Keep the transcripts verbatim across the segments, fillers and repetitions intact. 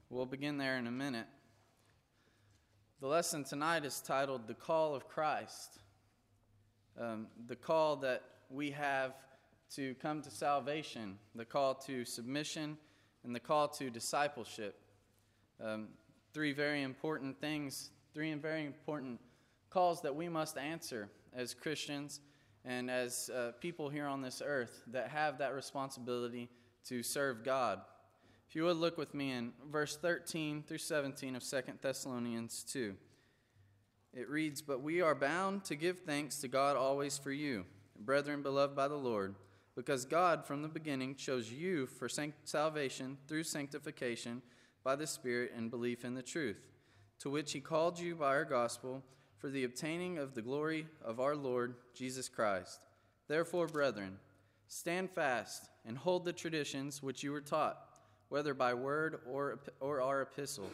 We'll begin there in a minute. The lesson tonight is titled The Call of Christ. Um, the call that we have to come to salvation, the call to submission, and the call to discipleship. Um, three very important things, three very important calls that we must answer as Christians and as uh, people here on this earth that have that responsibility to serve God. If you would look with me in verse thirteen through seventeen of Second Thessalonians two. It reads, "But we are bound to give thanks to God always for you, brethren beloved by the Lord, because God from the beginning chose you for salvation through sanctification by the Spirit and belief in the truth, to which he called you by our gospel for the obtaining of the glory of our Lord Jesus Christ. Therefore, brethren, stand fast and hold the traditions which you were taught, whether by word or, or our epistle.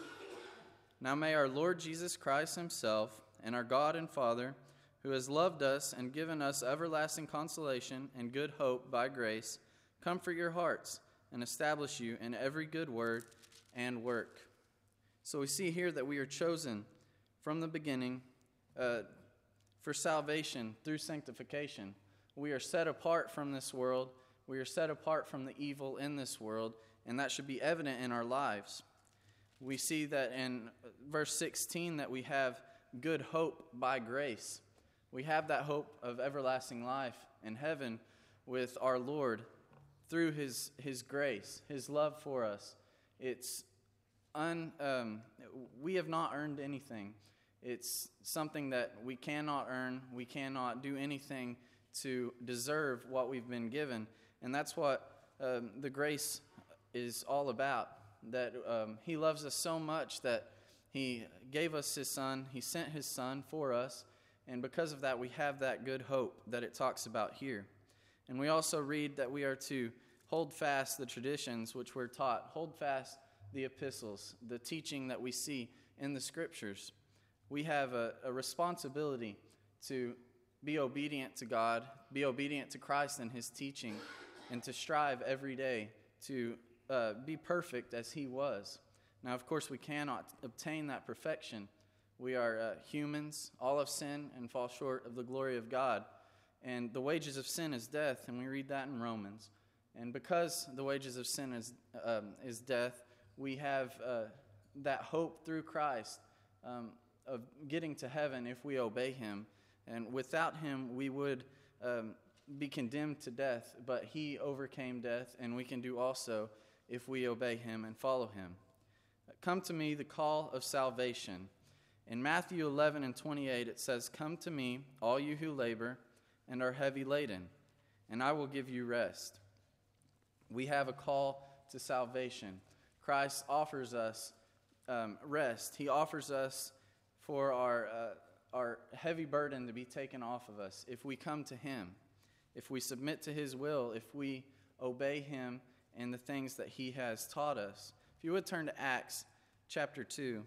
Now may our Lord Jesus Christ himself and our God and Father, who has loved us and given us everlasting consolation and good hope by grace, comfort your hearts and establish you in every good word and work." So we see here that we are chosen from the beginning uh, for salvation through sanctification. We are set apart from this world. We are set apart from the evil in this world, and that should be evident in our lives. We see that in verse sixteen that we have good hope by grace. We have that hope of everlasting life in heaven with our Lord through his his grace, his love for us. It's un um, we have not earned anything. It's something that we cannot earn. We cannot do anything to deserve what we've been given. And that's what um, the grace is all about, that um, he loves us so much that he gave us his son, he sent his son for us, and because of that we have that good hope that it talks about here. And we also read that we are to hold fast the traditions which we're taught, hold fast the epistles, the teaching that we see in the scriptures. We have a, a responsibility to be obedient to God, be obedient to Christ and his teaching, and to strive every day to uh, be perfect as he was. Now, of course, we cannot obtain that perfection. We are uh, humans, all have sinned and fall short of the glory of God. And the wages of sin is death, and we read that in Romans. And because the wages of sin is, um, is death, we have uh, that hope through Christ um, of getting to heaven if we obey him. And without him, we would um, be condemned to death, but he overcame death, and we can do also if we obey him and follow him. Come to me, the call of salvation. In Matthew eleven and twenty-eight, it says, "Come to me, all you who labor and are heavy laden, and I will give you rest." We have a call to salvation. Christ offers us um, rest. He offers us for our uh, our heavy burden to be taken off of us if we come to him, if we submit to his will, if we obey him and the things that he has taught us. If you would turn to Acts chapter two.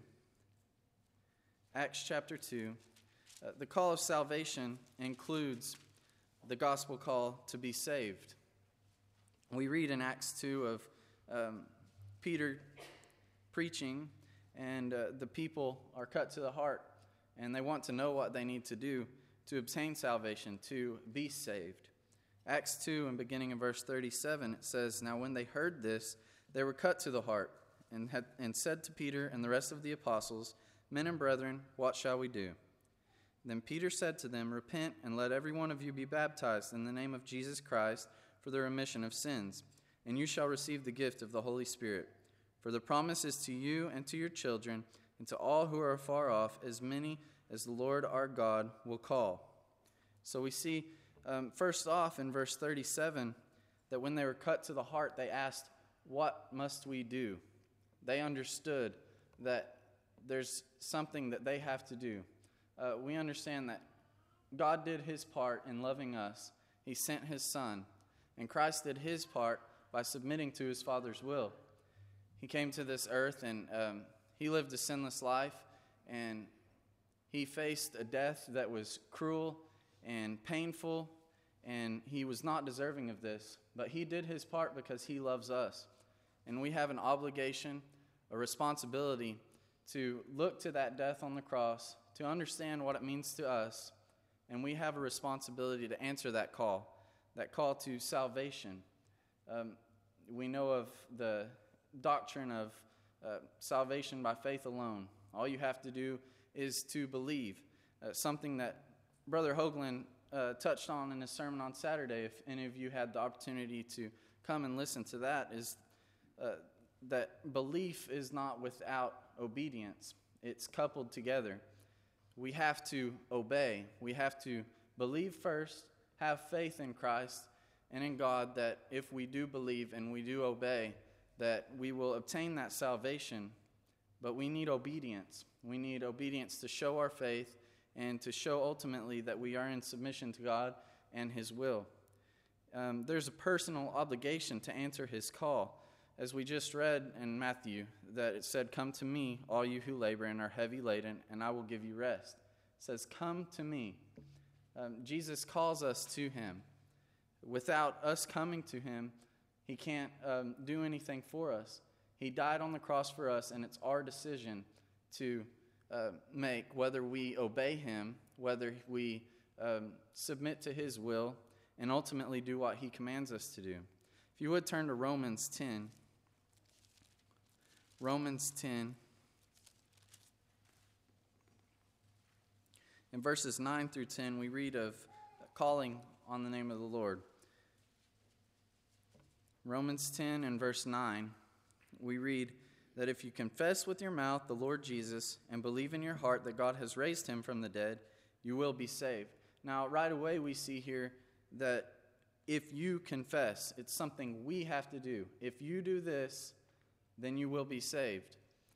Acts chapter two. Uh, the call of salvation includes the gospel call to be saved. We read in Acts two of um, Peter preaching, and uh, the people are cut to the heart, and they want to know what they need to do to obtain salvation, to be saved. Acts two, and beginning in verse thirty-seven, it says, "Now when they heard this, they were cut to the heart, and had and said to Peter and the rest of the apostles, 'Men and brethren, what shall we do?' Then Peter said to them, 'Repent, and let every one of you be baptized in the name of Jesus Christ for the remission of sins, and you shall receive the gift of the Holy Spirit. For the promise is to you and to your children, and to all who are afar off, as many as the Lord our God will call.'" So we see, um, first off in verse thirty-seven, that when they were cut to the heart, they asked, "What must we do?" They understood that there's something that they have to do. Uh, we understand that God did his part in loving us. He sent his son, and Christ did his part by submitting to his Father's will. He came to this earth, and um, he lived a sinless life, and he faced a death that was cruel and painful, and he was not deserving of this, but he did his part because he loves us. And we have an obligation a responsibility to look to that death on the cross, to understand what it means to us, and we have a responsibility to answer that call, that call to salvation. Um, we know of the doctrine of uh, salvation by faith alone. All you have to do is to believe. Uh, something that Brother Hoagland uh, touched on in his sermon on Saturday, if any of you had the opportunity to come and listen to that, is uh, that belief is not without obedience. It's coupled together. We have to obey. We have to believe first, have faith in Christ and in God, that if we do believe and we do obey, that we will obtain that salvation. But we need obedience. We need obedience to show our faith and to show ultimately that we are in submission to God and His will. Um, there's a personal obligation to answer His call. As we just read in Matthew, that it said, "Come to me, all you who labor and are heavy laden, and I will give you rest." It says, "Come to me." Um, Jesus calls us to Him. Without us coming to Him, He can't um, do anything for us. He died on the cross for us, and it's our decision to uh, make whether we obey Him, whether we um, submit to His will, and ultimately do what He commands us to do. If you would turn to Romans ten. Romans ten. In verses nine through ten, we read of calling on the name of the Lord. Romans ten and verse nine, we read that if you confess with your mouth the Lord Jesus and believe in your heart that God has raised Him from the dead, you will be saved. Now, right away we see here that if you confess, it's something we have to do. If you do this, then you will be saved.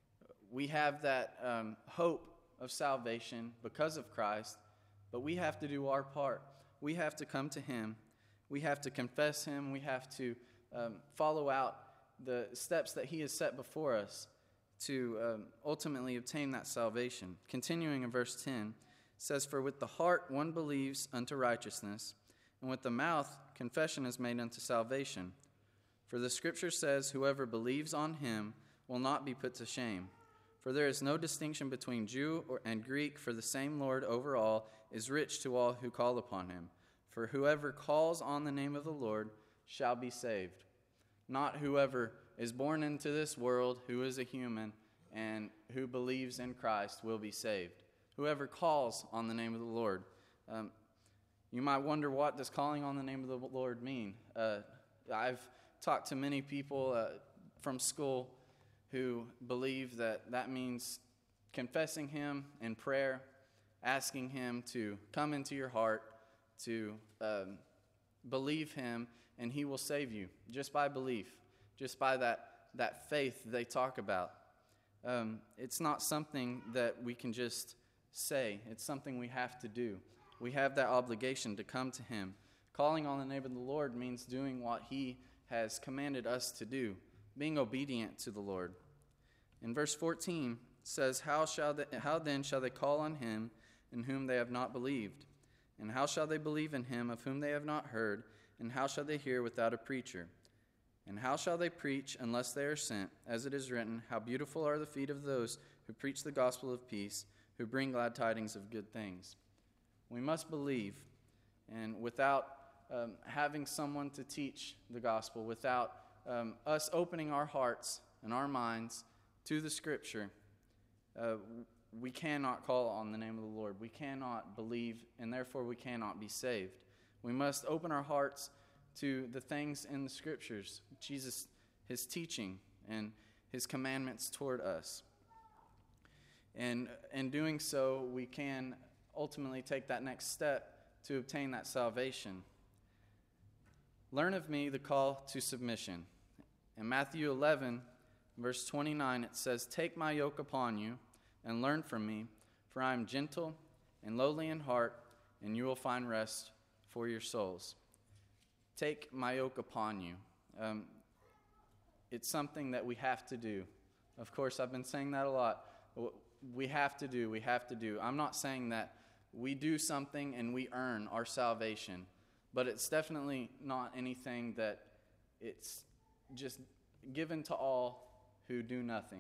We have that um, hope of salvation because of Christ, but we have to do our part. We have to come to Him. We have to confess Him. We have to um, follow out the steps that He has set before us to um, ultimately obtain that salvation. Continuing in verse ten, it says, "For with the heart one believes unto righteousness, and with the mouth confession is made unto salvation. For the Scripture says, whoever believes on Him will not be put to shame. For there is no distinction between Jew and Greek, for the same Lord over all is rich to all who call upon Him. For whoever calls on the name of the Lord shall be saved." Not whoever is born into this world, who is a human, and who believes in Christ will be saved. Whoever calls on the name of the Lord. Um, you might wonder, what does calling on the name of the Lord mean? Uh, I've talked to many people uh, from school who believe that that means confessing Him in prayer, asking Him to come into your heart, to um, believe Him, and He will save you just by belief, just by that, that faith they talk about. Um, it's not something that we can just say. It's something we have to do. We have that obligation to come to Him. Calling on the name of the Lord means doing what He has commanded us to do, being obedient to the Lord. In verse fourteen, it says, how shall they, how then shall they call on Him in whom they have not believed? And how shall they believe in Him of whom they have not heard? And how shall they hear without a preacher? And how shall they preach unless they are sent? As it is written, how beautiful are the feet of those who preach the gospel of peace, who bring glad tidings of good things. We must believe, and without um, having someone to teach the gospel, without um, us opening our hearts and our minds to the Scripture, uh, we cannot call on the name of the Lord. We cannot believe, and therefore we cannot be saved. We must open our hearts to the things in the Scriptures, Jesus, His teaching, and His commandments toward us. And in doing so, we can ultimately take that next step to obtain that salvation. Learn of me the call to submission. In Matthew eleven, verse twenty-nine, it says, "Take my yoke upon you and learn from me, for I am gentle and lowly in heart, and you will find rest for your souls." Take my yoke upon you. Um, it's something that we have to do. Of course, I've been saying that a lot. We have to do, we have to do. I'm not saying that we do something and we earn our salvation, but it's definitely not anything that it's just given to all who do nothing.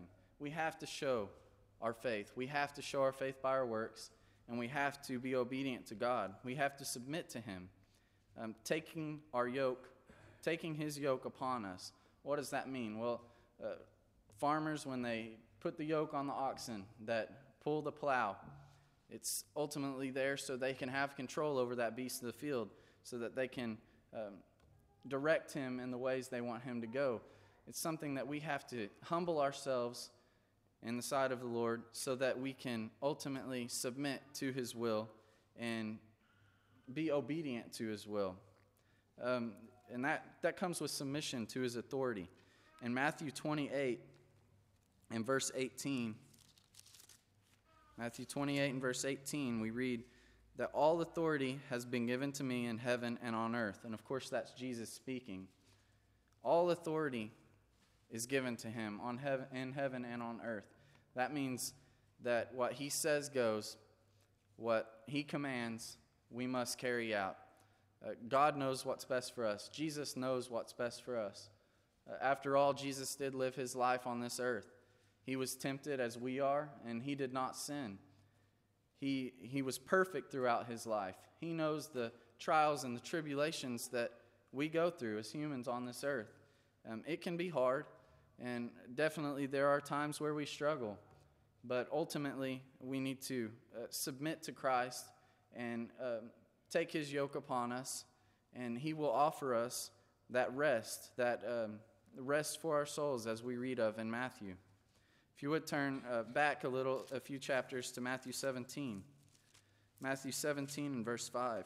we have to show our faith. We have to show our faith by our works, and we have to be obedient to God. We have to submit to him, um, taking our yoke, taking his yoke upon us. What does that mean? Well, uh, farmers, when they put the yoke on the oxen that pull the plow, it's ultimately there so they can have control over that beast of the field, so that they can um, direct him in the ways they want him to go. It's something that we have to humble ourselves in the sight of the Lord so that we can ultimately submit to his will and be obedient to his will. Um, and that, that comes with submission to his authority. In Matthew twenty-eight and verse eighteen, Matthew twenty-eight and verse eighteen, we read that all authority has been given to me in heaven and on earth. And of course, that's Jesus speaking. All authority is given to him on heaven, in heaven and on earth. That means that what he says goes, what he commands, we must carry out. Uh, God knows what's best for us. Jesus knows what's best for us. Uh, after all, Jesus did live his life on this earth. He was tempted as we are, and he did not sin. He, he was perfect throughout his life. He knows the trials and the tribulations that we go through as humans on this earth. Um, it can be hard, and definitely there are times where we struggle. But ultimately, we need to uh, submit to Christ and uh, take his yoke upon us, and he will offer us that rest, that um, rest for our souls, as we read of in Matthew. If you would turn uh, back a little, a few chapters to Matthew seventeen. Matthew seventeen and verse five.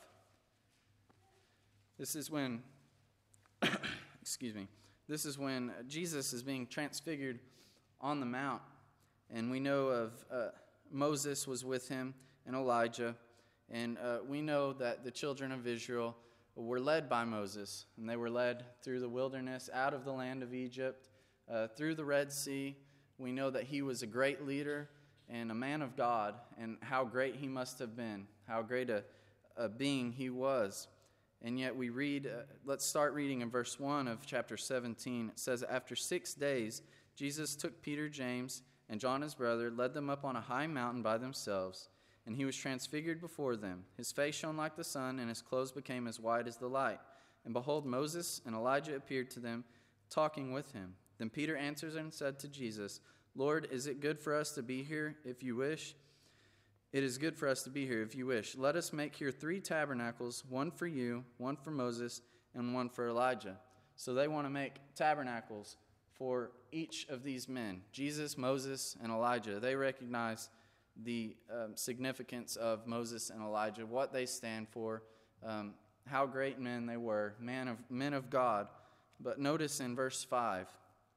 This is when, excuse me, this is when Jesus is being transfigured on the mount. And we know of uh, Moses was with him and Elijah. And uh, we know that the children of Israel were led by Moses. And they were led through the wilderness, out of the land of Egypt, uh, through the Red Sea. We know that he was a great leader and a man of God, and how great he must have been, how great a, a being he was. And yet we read, uh, let's start reading in verse one of chapter seventeen. It says, after six days, Jesus took Peter, James, and John his brother, led them up on a high mountain by themselves, and he was transfigured before them. His face shone like the sun, and his clothes became as white as the light. And behold, Moses and Elijah appeared to them, talking with him. Then Peter answered and said to Jesus, Lord, is it good for us to be here if you wish? It is good for us to be here if you wish. Let us make here three tabernacles, one for you, one for Moses, and one for Elijah. So they want to make tabernacles for each of these men, Jesus, Moses, and Elijah. They recognize the um, significance of Moses and Elijah, what they stand for, um, how great men they were, men of, men of God. But notice in verse five,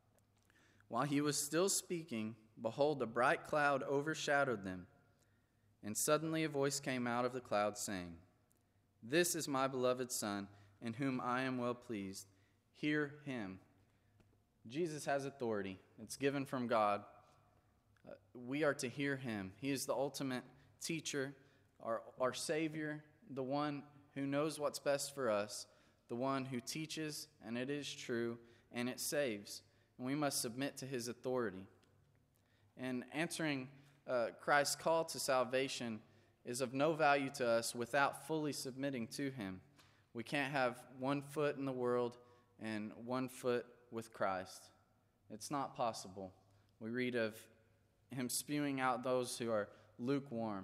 while he was still speaking, behold, a bright cloud overshadowed them. And suddenly a voice came out of the cloud saying, This is my beloved Son, in whom I am well pleased. Hear him. Jesus has authority. It's given from God. Uh, we are to hear him. He is the ultimate teacher, our, our Savior, the one who knows what's best for us, the one who teaches, and it is true, and it saves. And we must submit to his authority. And answering uh, Christ's call to salvation is of no value to us without fully submitting to him. We can't have one foot in the world and one foot with Christ. It's not possible. We read of him spewing out those who are lukewarm.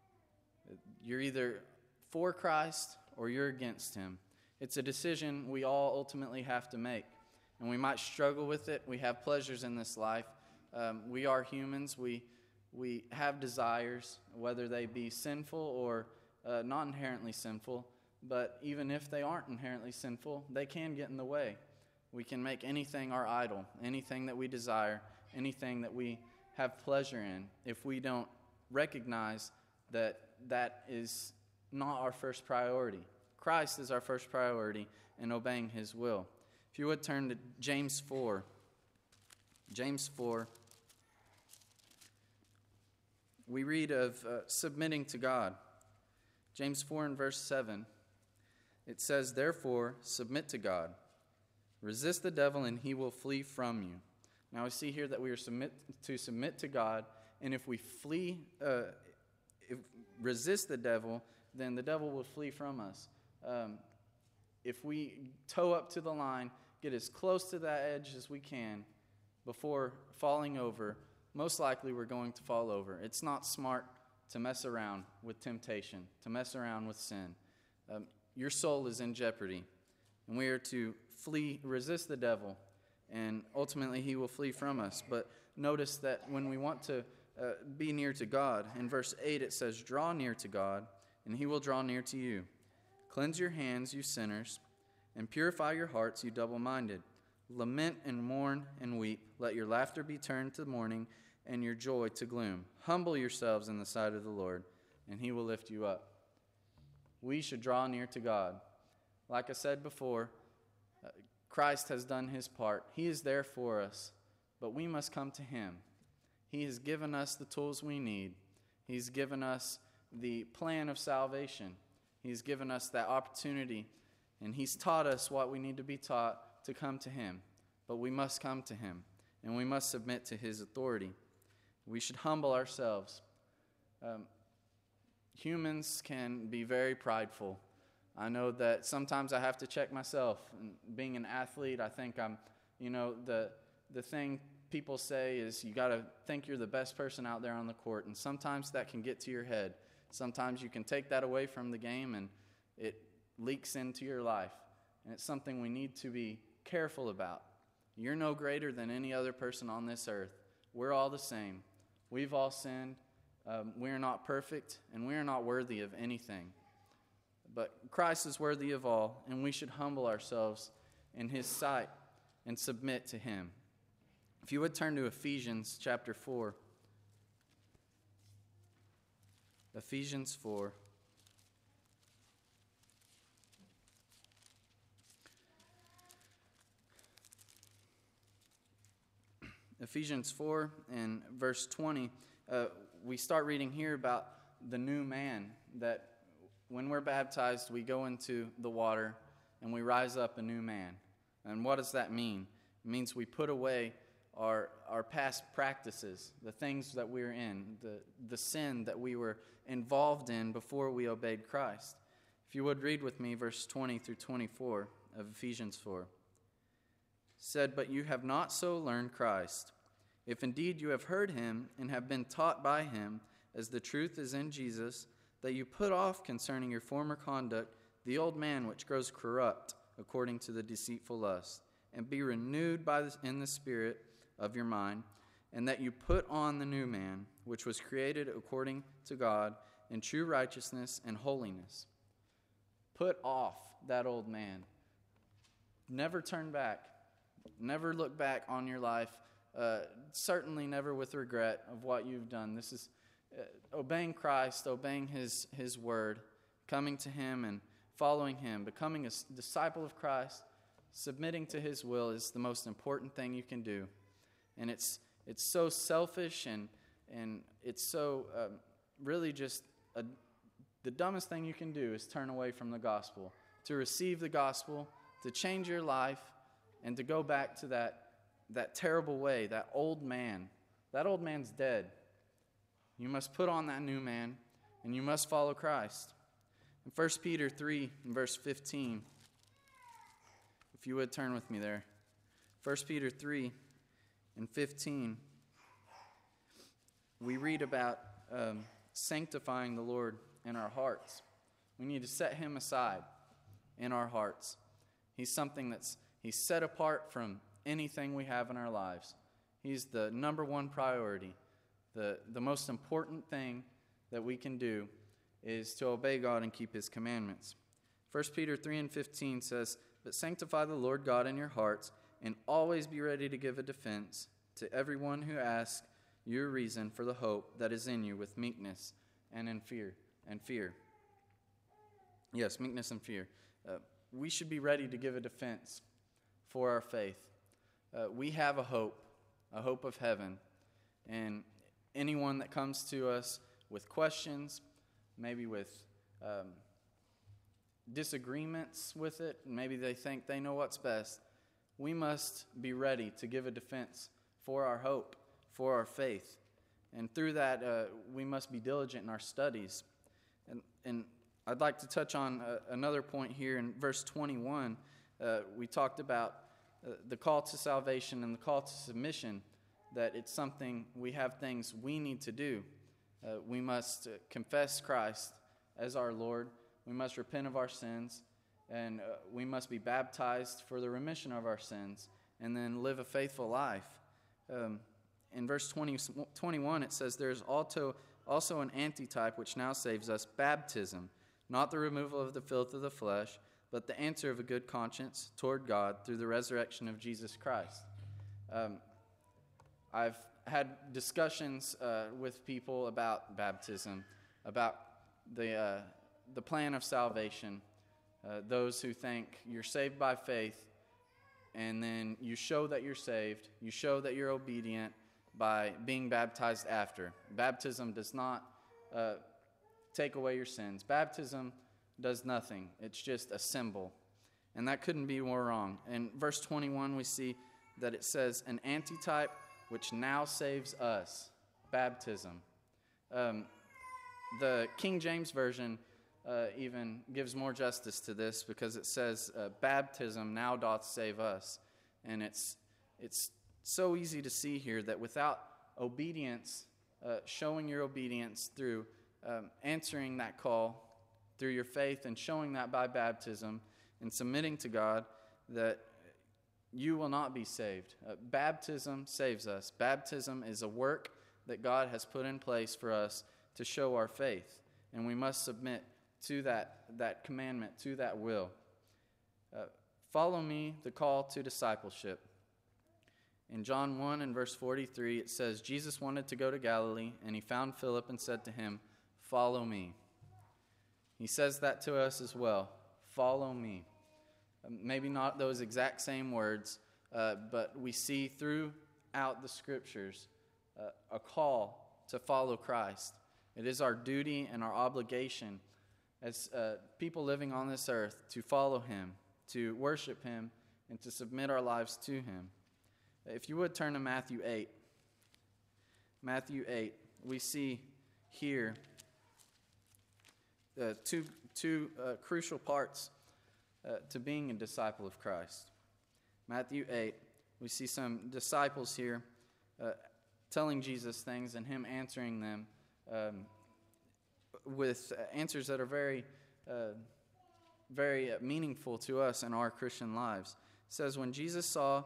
You're either for Christ or you're against him. It's a decision we all ultimately have to make. And we might struggle with it. We have pleasures in this life. Um, we are humans. We we have desires, whether they be sinful or uh, not inherently sinful. But even if they aren't inherently sinful, they can get in the way. We can make anything our idol, anything that we desire, anything that we have pleasure in, if we don't recognize that that is not our first priority. Christ is our first priority in obeying his will. If you would turn to James four. James four. We read of uh, submitting to God. James four and verse seven. It says, Therefore, submit to God. Resist the devil and he will flee from you. Now we see here that we are submit to submit to God, and if we flee, uh, if resist the devil, then the devil will flee from us. Um, if we toe up to the line, get as close to that edge as we can before falling over, most likely we're going to fall over. It's not smart to mess around with temptation, to mess around with sin. Um, your soul is in jeopardy, and we are to flee, resist the devil, and ultimately he will flee from us. But notice that when we want to uh, be near to God, in verse eight it says, "Draw near to God, and he will draw near to you. Cleanse your hands, you sinners, and purify your hearts, you double-minded. Lament and mourn and weep. Let your laughter be turned to mourning, and your joy to gloom. Humble yourselves in the sight of the Lord, and he will lift you up." We should draw near to God. Like I said before, uh, Christ has done his part. He is there for us, but we must come to him. He has given us the tools we need. He's given us the plan of salvation. He's given us that opportunity, and he's taught us what we need to be taught to come to him. But we must come to him, and we must submit to his authority. We should humble ourselves. Um, humans can be very prideful. I know that sometimes I have to check myself. And being an athlete, I think I'm, you know, the the thing people say is you got to think you're the best person out there on the court, and sometimes that can get to your head. Sometimes you can take that away from the game, and it leaks into your life, and it's something we need to be careful about. You're no greater than any other person on this earth. We're all the same. We've all sinned. Um, we are not perfect, and we are not worthy of anything. But Christ is worthy of all, and we should humble ourselves in his sight and submit to him. If you would turn to Ephesians chapter four. Ephesians four. Ephesians four and verse twenty, uh, we start reading here about the new man, that when we're baptized, we go into the water and we rise up a new man. And what does that mean? It means we put away our our past practices, the things that we're in, the, the sin that we were involved in before we obeyed Christ. If you would read with me verse twenty through twenty-four of Ephesians four. Said, "But you have not so learned Christ. If indeed you have heard him and have been taught by him, as the truth is in Jesus, that you put off concerning your former conduct the old man which grows corrupt according to the deceitful lust, and be renewed by the, in the spirit of your mind, and that you put on the new man, which was created according to God in true righteousness and holiness." Put off that old man. Never turn back. Never look back on your life. Uh, certainly never with regret of what you've done. This is uh, obeying Christ, obeying his, his word, coming to him and following him, becoming a disciple of Christ, submitting to his will is the most important thing you can do. And it's it's so selfish, and and it's so um, really just a, the dumbest thing you can do is turn away from the gospel. To receive the gospel, to change your life, and to go back to that that terrible way, that old man. That old man's dead. You must put on that new man, and you must follow Christ. In First Peter three, and verse fifteen, if you would turn with me there. First Peter three and fifteen, we read about um, sanctifying the Lord in our hearts. We need to set him aside in our hearts. He's something that's he's set apart from anything we have in our lives. He's the number one priority. The, the most important thing that we can do is to obey God and keep his commandments. First Peter three and fifteen says, "But sanctify the Lord God in your hearts, and always be ready to give a defense to everyone who asks your reason for the hope that is in you with meekness and in fear." And fear. Yes, meekness and fear. Uh, we should be ready to give a defense for our faith. Uh, we have a hope, a hope of heaven. And anyone that comes to us with questions, maybe with um, disagreements with it, maybe they think they know what's best, we must be ready to give a defense for our hope, for our faith. And through that, uh, we must be diligent in our studies. And, and I'd like to touch on uh, another point here in verse twenty-one. Uh, we talked about uh, the call to salvation and the call to submission, that it's something, we have things we need to do. Uh, we must uh, confess Christ as our Lord. We must repent of our sins, and uh, we must be baptized for the remission of our sins, and then live a faithful life. Um, in verse twenty, twenty-one, it says, "There is also, also an antitype which now saves us, baptism, not the removal of the filth of the flesh, but the answer of a good conscience toward God through the resurrection of Jesus Christ." Um, I've had discussions uh, with people about baptism, about the uh, the plan of salvation. Uh, those who think you're saved by faith, and then you show that you're saved, you show that you're obedient by being baptized after. Baptism does not uh, take away your sins. Baptism does nothing. It's just a symbol. And that couldn't be more wrong. In verse twenty-one, we see that it says, "An antitype which now saves us." Baptism. Um, the King James Version uh, even gives more justice to this, because it says, uh, "Baptism now doth save us." And it's it's so easy to see here that without obedience, uh, showing your obedience through um, answering that call, through your faith and showing that by baptism and submitting to God, that you will not be saved. Uh, baptism saves us. Baptism is a work that God has put in place for us to show our faith, and we must submit to that, that commandment, to that will. Uh, follow me, the call to discipleship. In John one and verse forty-three, it says, "Jesus wanted to go to Galilee, and he found Philip and said to him, 'Follow me.'" He says that to us as well. Follow me. Maybe not those exact same words, uh, but we see throughout the Scriptures uh, a call to follow Christ. It is our duty and our obligation as uh, people living on this earth to follow him, to worship him, and to submit our lives to him. If you would turn to Matthew eight. Matthew eight, we see here uh, two, two uh, crucial parts uh, to being a disciple of Christ. Matthew eight, we see some disciples here uh, telling Jesus things and him answering them um, with answers that are very, uh, very meaningful to us in our Christian lives. It says, when Jesus saw,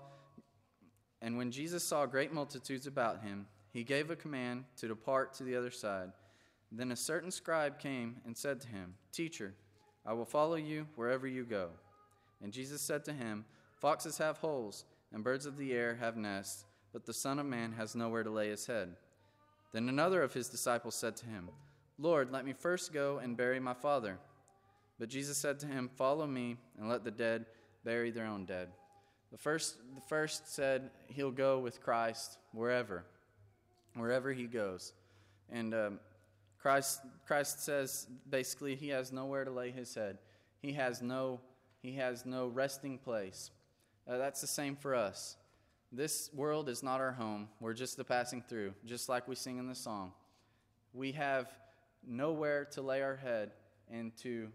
and when Jesus saw great multitudes about him, he gave a command to depart to the other side. Then a certain scribe came and said to him, "Teacher, I will follow you wherever you go." And Jesus said to him, "Foxes have holes, and birds of the air have nests, but the Son of Man has nowhere to lay his head." Then another of his disciples said to him, "Lord, let me first go and bury my father." But Jesus said to him, "Follow me, and let the dead bury their own dead." The first, the first said he'll go with Christ wherever, wherever he goes. And um, Christ, Christ says basically he has nowhere to lay his head. He has no, he has no resting place. Uh, that's the same for us. This world is not our home. We're just the passing through, just like we sing in the song. We have nowhere to lay our head and to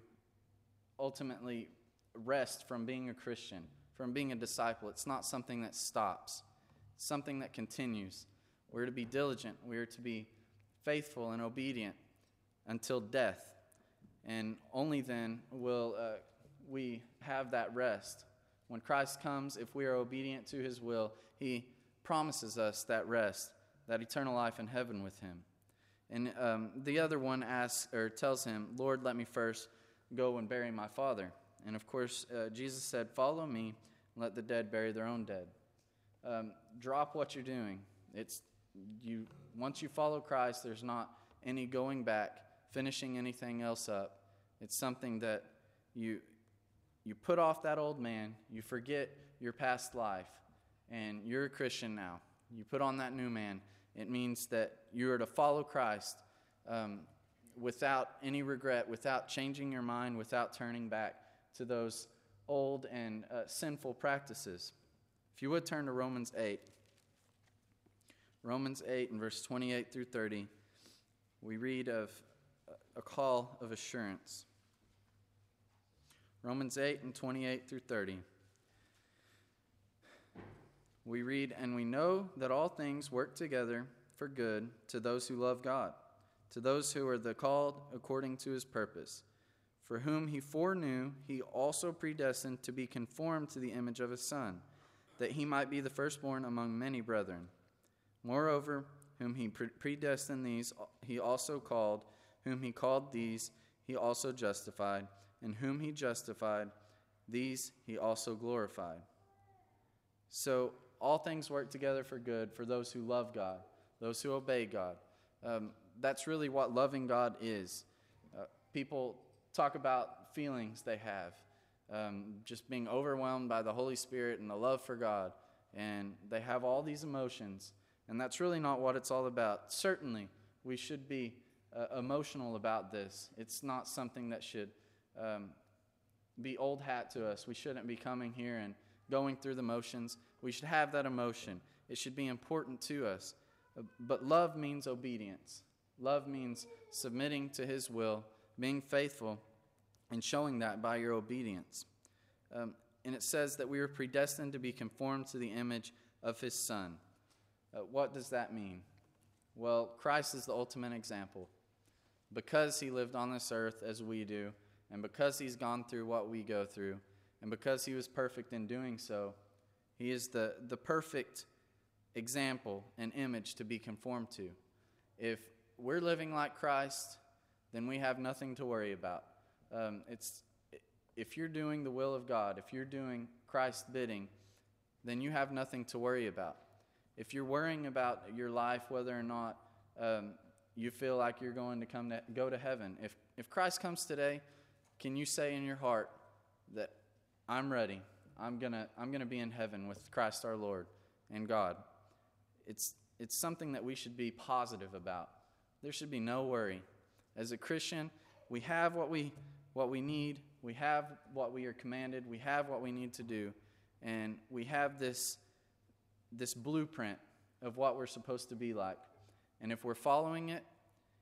ultimately rest from being a Christian, from being a disciple. It's not something that stops. It's something that continues. We're to be diligent. We're to be faithful and obedient until death. And only then will uh, we have that rest. When Christ comes, if we are obedient to his will, he promises us that rest, that eternal life in heaven with him. And um, the other one asks or tells him, "Lord, let me first go and bury my father." And of course, uh, Jesus said, "Follow me, and let the dead bury their own dead." Um, drop what you're doing. It's you. Once you follow Christ, there's not any going back, finishing anything else up. It's something that you you put off that old man. You forget your past life, and you're a Christian now. You put on that new man. It means that you are to follow Christ um, without any regret, without changing your mind, without turning back to those old and uh, sinful practices. If you would turn to Romans eight. Romans eight and verse twenty-eight through thirty, we read of a call of assurance. Romans eight and twenty-eight through thirty. We read, "And we know that all things work together for good to those who love God, to those who are the called according to his purpose. For whom he foreknew, he also predestined to be conformed to the image of his Son, that he might be the firstborn among many brethren. Moreover, whom he predestined, these he also called. Whom he called, these he also justified. And whom he justified, these he also glorified." So all things work together for good for those who love God, those who obey God. Um, that's really what loving God is. Uh, people talk about feelings they have, um, just being overwhelmed by the Holy Spirit and the love for God. And they have all these emotions, and that's really not what it's all about. Certainly, we should be uh, emotional about this. It's not something that should um, be old hat to us. We shouldn't be coming here and going through the motions. We should have that emotion. It should be important to us. Uh, but love means obedience. Love means submitting to his will, being faithful, and showing that by your obedience. Um, and it says that we were predestined to be conformed to the image of his Son. Uh, what does that mean? Well, Christ is the ultimate example. Because he lived on this earth as we do, and because he's gone through what we go through, and because he was perfect in doing so, he is the, the perfect example and image to be conformed to. If we're living like Christ, then we have nothing to worry about. Um, it's if you're doing the will of God, if you're doing Christ's bidding, then you have nothing to worry about. If you're worrying about your life, whether or not um, you feel like you're going to come to, go to heaven, if if Christ comes today, can you say in your heart that I'm ready? I'm gonna I'm gonna be in heaven with Christ our Lord and God. It's it's something that we should be positive about. There should be no worry. As a Christian, we have what we what we need. We have what we are commanded. We have what we need to do, and we have this this blueprint of what we're supposed to be like. And if we're following it,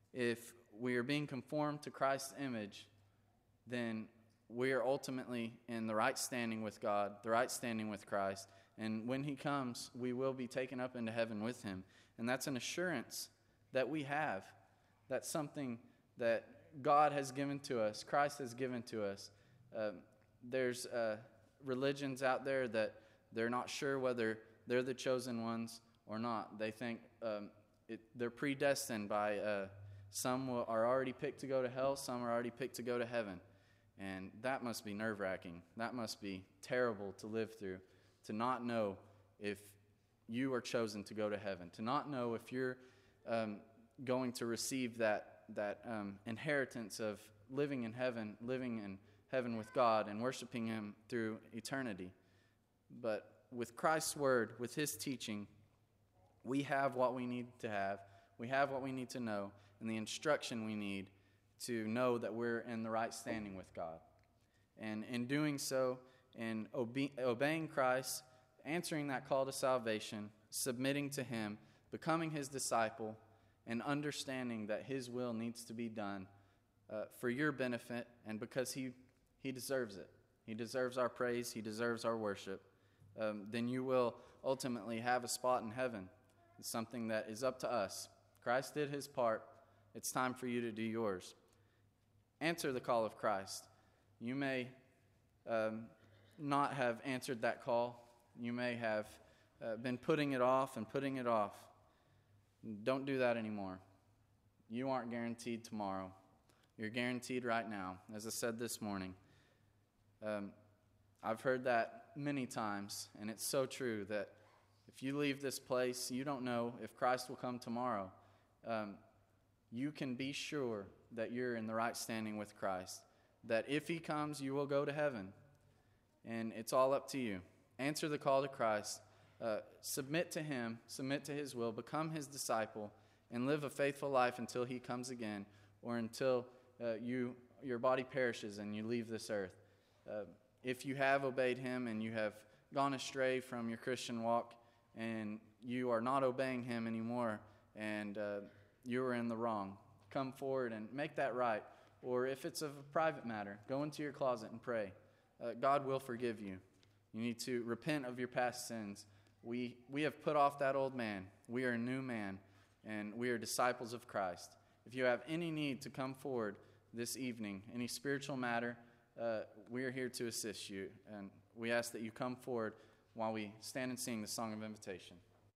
if we are being conformed to Christ's image, then we are ultimately in the right standing with God, the right standing with Christ. And when he comes, we will be taken up into heaven with him. And that's an assurance that we have. That's something that God has given to us, Christ has given to us. Um, there's uh, religions out there that they're not sure whether they're the chosen ones or not. They think um, it, they're predestined by uh, some are already picked to go to hell, some are already picked to go to heaven. And that must be nerve-wracking. That must be terrible to live through, to not know if you are chosen to go to heaven, to not know if you're um, going to receive that that um, inheritance of living in heaven, living in heaven with God and worshiping him through eternity. But with Christ's word, with his teaching, we have what we need to have. We have what we need to know and the instruction we need to know that we're in the right standing with God. And in doing so, in obe- obeying Christ, answering that call to salvation, submitting to him, becoming his disciple, and understanding that his will needs to be done uh, for your benefit and because he, he deserves it. He deserves our praise. He deserves our worship. Um, then you will ultimately have a spot in heaven. It's something that is up to us. Christ did his part. It's time for you to do yours. Answer the call of Christ. You may um, not have answered that call. You may have uh, been putting it off and putting it off. Don't do that anymore. You aren't guaranteed tomorrow. You're guaranteed right now. As I said this morning, um, I've heard that many times, and it's so true that if you leave this place, you don't know if Christ will come tomorrow. Um, you can be sure that you're in the right standing with Christ, that if he comes, you will go to heaven, and it's all up to you. Answer the call to Christ. Uh, submit to him, submit to his will, become his disciple, and live a faithful life until he comes again, or until uh, you your body perishes and you leave this earth. Uh, if you have obeyed him and you have gone astray from your Christian walk and you are not obeying him anymore and uh, you are in the wrong, come forward and make that right. Or if it's of a private matter, go into your closet and pray. Uh, God will forgive you. You need to repent of your past sins. We we have put off that old man. We are a new man, and we are disciples of Christ. If you have any need to come forward this evening, any spiritual matter, uh, we are here to assist you. And we ask that you come forward while we stand and sing the song of invitation.